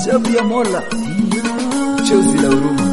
Ajabu ya Mola, chozi la huruma.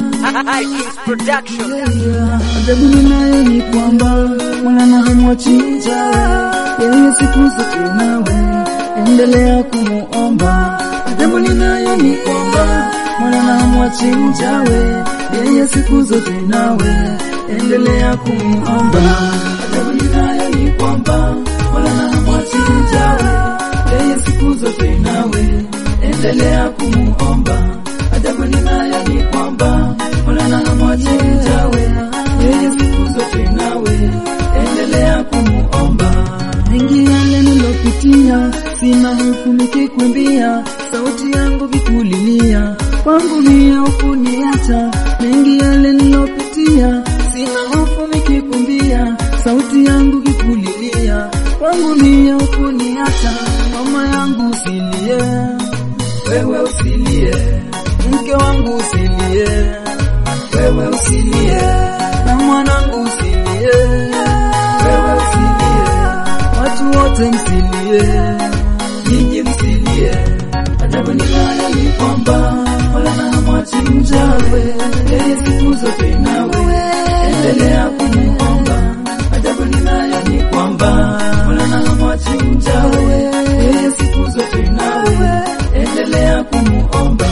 Ajabu ninayo ni kwamba Mola na hamwachi mjawe, yeye siku zote nawe endelea kumuomba. Ajabu ninayo ni kwamba Mola na hamwachi mjawe, yeye siku zote nawe endelea kumuomba. Ajabu ninayo ni kwamba Mola na hamwachi mjawe, yeye siku zote nawe endelea kumuomba. Ajabu ninayo ni kwamba Mola na hamwachi mjawe, yeye siku zote nawe endelea kumuomba. Mengi yale nilopitia, sina hofu nikikwambia, sauti yangu kikulilia, kwangu mia hukuniacha. Mengi yale nilopitia, sina hofu nikikwambia, sauti yangu kikulilia, kwangu mia hukuniacha. Mama yangu usilie, wewe usilie, mke wangu usilie, wewe usilie, na mwanangu usilie, wewe usilie, watu wote msilie, ninyi msilie. Ajabu ninayo ni kwamba Mola na hamwachi mjawe, yeye siku zote nawe endelea kumuomba. Ajabu ninayo ni kwamba Mola na hamwachi mjawe, yeye siku zote nawe endelea kumuomba.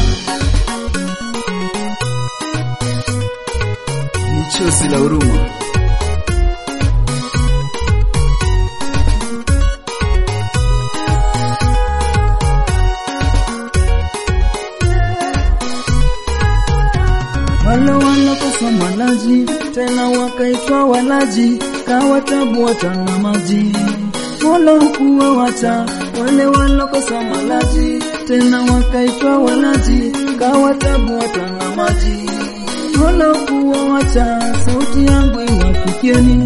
Chozi la huruma. Wale wanakosa malaji, tena wakaitwa walaji, kawatabu watana maji. Mola hukuwawacha wale wanakosa malaji, tena wakaitwa walaji, kawatabu watana maji. Mola hukuwawacha, sauti yangu iwafikieni,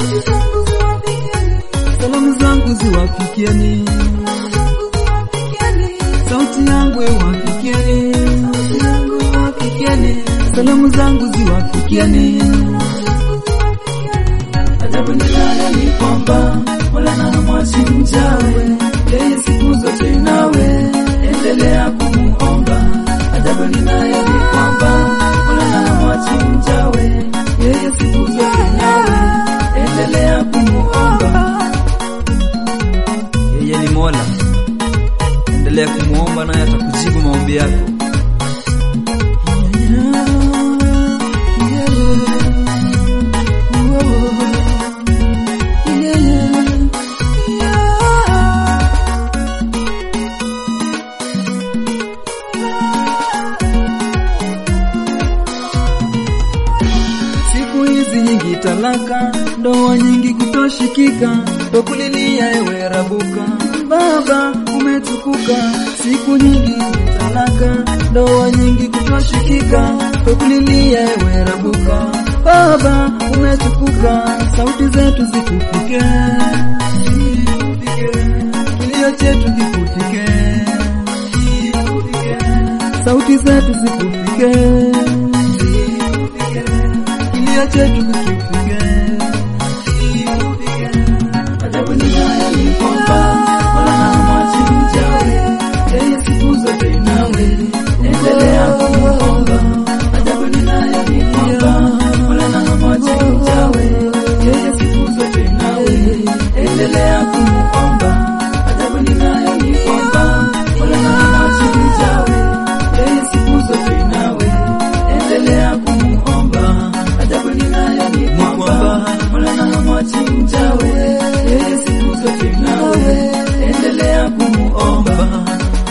salamu zangu ziwafikieni, sauti yangu iwafikieni, salamu zangu ziwafikieni. Ajabu ninayo ni kwamba Mola na hamwachi mjawe, yeye siku zote nawe endelea kumuomba. Ajabu ninayo ni kwamba Mola na hamwachi mjawe, yeye siku zote nawe endelea kumuomba. Yeye ni Mola, endelea kumuomba naye atakujibu maombi yako. Siku hizi nyingi talaka, ndoa nyingi kutoshikika, tokulilia ewe Rabuka, baba umetukuka. Siku nyingi talaka, ndoa nyingi kutoshikika, tokulilia ewe Rabuka, baba umetukuka. Sauti zetu zikufike, kilio chetu kikufike, sauti zetu zikufike, kilio chetu kikufike. Ajabu ninayo ni kwamba Mola na hamwachi mjawe, yeye siku zote nawe endelea kumuomba. Ajabu ninayo ni kwamba Mola na hamwachi mjawe, yeye siku zote nawe endelea kumuomba. Ajabu ninayo ni kwamba Mola na hamwachi mjawe, yeye siku zote nawe endelea kumuomba. Ajabu ninayo ni kwamba Mola na hamwachi mjawe, yeye siku zote nawe endelea kumuomba.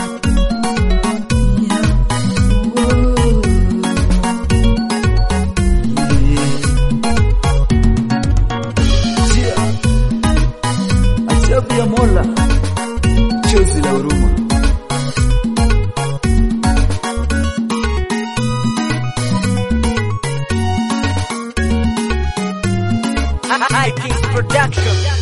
Ajabu ya Mola, chozi la huruma. High Kings Production.